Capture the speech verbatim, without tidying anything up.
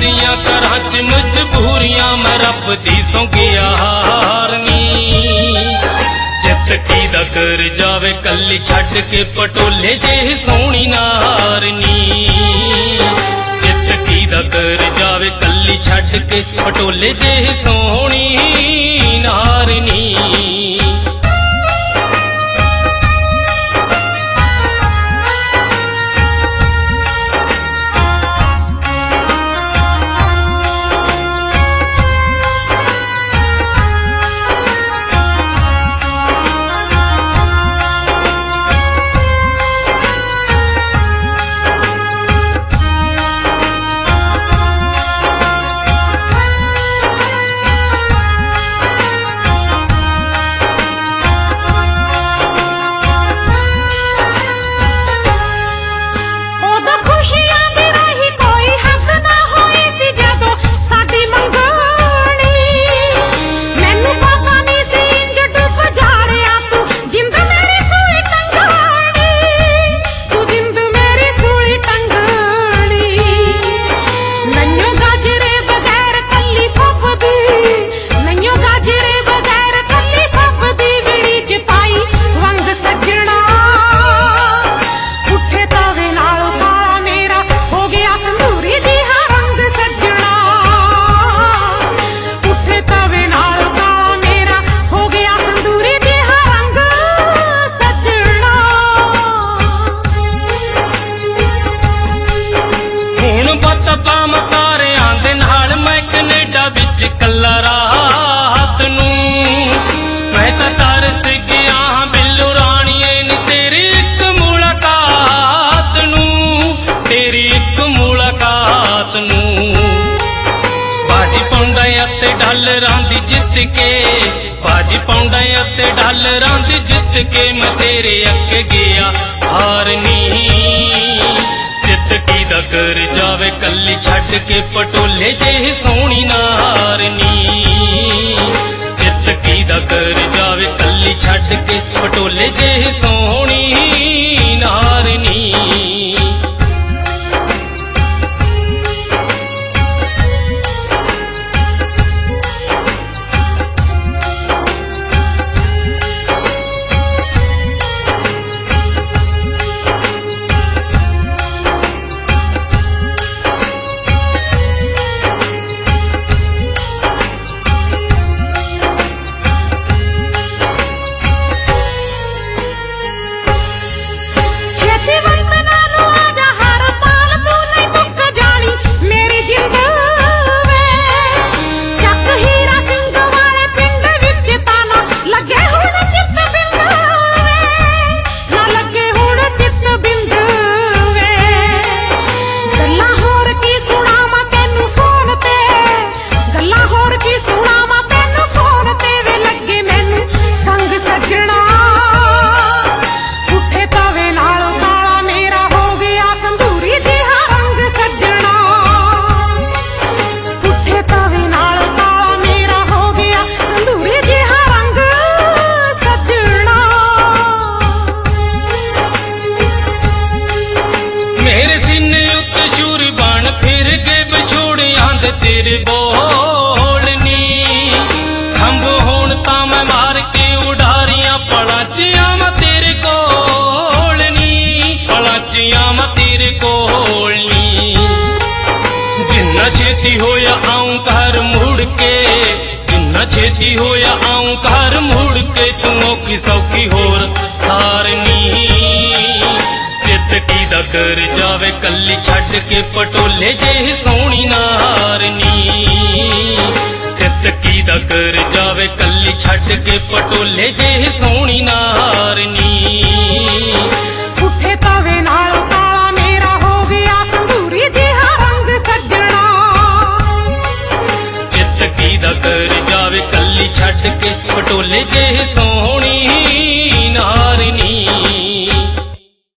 दियां घरां च मजबूरियां मैं रब दी सौंगिया हारनी। चित की दा कर जावे कल्ली छड्ड के पटोले जे सोहनी नारनी। चित की दा कर जावे कल्ली छड्ड के पटोले जे सोहनी नारनी। कल्ला रात नूं मैं तां तरस गया हां बिल्लू राणीए नी तेरी इक मुलाकात नूं। तेरी इक मुलाकात नूं बाजी पाउंदा अते डालरां दी जित के। बाजी पाउंदा अते डालरां दी जित के मैं तेरे अगे गया हारनी। चित की दा कर जावे कल्ली छड्ड के पटोले जे सोहनी नारनी। चित की दा कर जावे कल्ली छड्ड के पटोले जे सोहनी नारनी। तेरे बोलनी खंभ होण तां मैं मार के उडारियां पलां च आवां तेरे कोल नी। पलां च आवां तेरे कोल नी। जिन्ना छेती होया आऊं घर मुड़ के। जिन्ना छेती होया आऊं घर मुड़ के तू औखी सौखी होर सारनी। चित की दा कर जावे कल्ली छड्ड के पटोले जे सोहनी नारनी। चित की दा कर जावे कल्ली छड्ड के पटोले जे सोहनी नारनी। उठे तवे नाल काला मेरा हो गया संदूरी जिहा रंग सजना। चित की दा कर जावे कल्ली छड्ड के पटोले जे सोहनी नारनी।